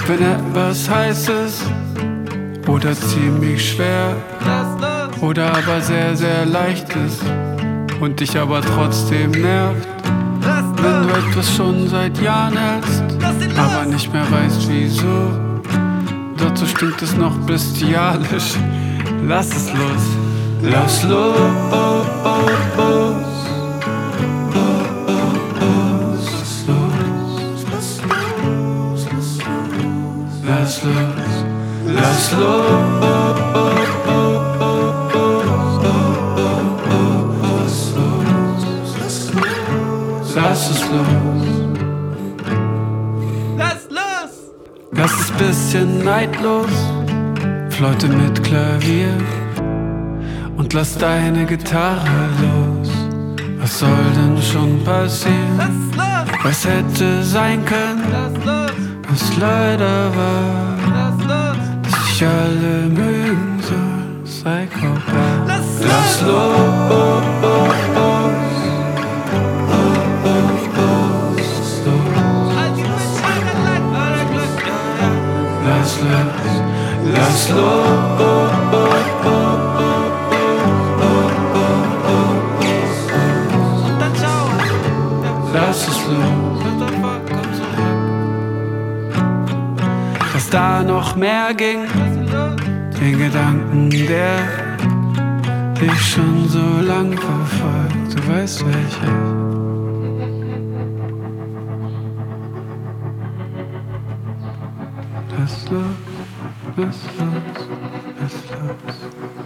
Wenn etwas heiß ist oder ziemlich schwer oder aber sehr, sehr leicht ist und dich aber trotzdem nervt. Wenn du etwas schon seit Jahren hältst, aber nicht mehr weißt wieso. Dazu stinkt es noch bestialisch. Lass es los. Lass los. Lass los. Lass los. Lass es los. Lass los! Lass es bisschen neidlos, Flaute mit Klavier und lass deine Gitarre los. Was soll denn schon passieren? Lass los! Was hätte sein können, Lass los! was leider war, Lass los! dass sich alle mögen sollen. Psychopath. Lass los! Halt die Bescheide lang, euer Glück, ja, ja. Lass los, lass los, Und dann ciao. lass es los. Komm zurück. Dass da noch mehr ging, den Gedanken, der dich schon so lang verfolgt. Du weißt welcher. Lass los, lass los, lass los.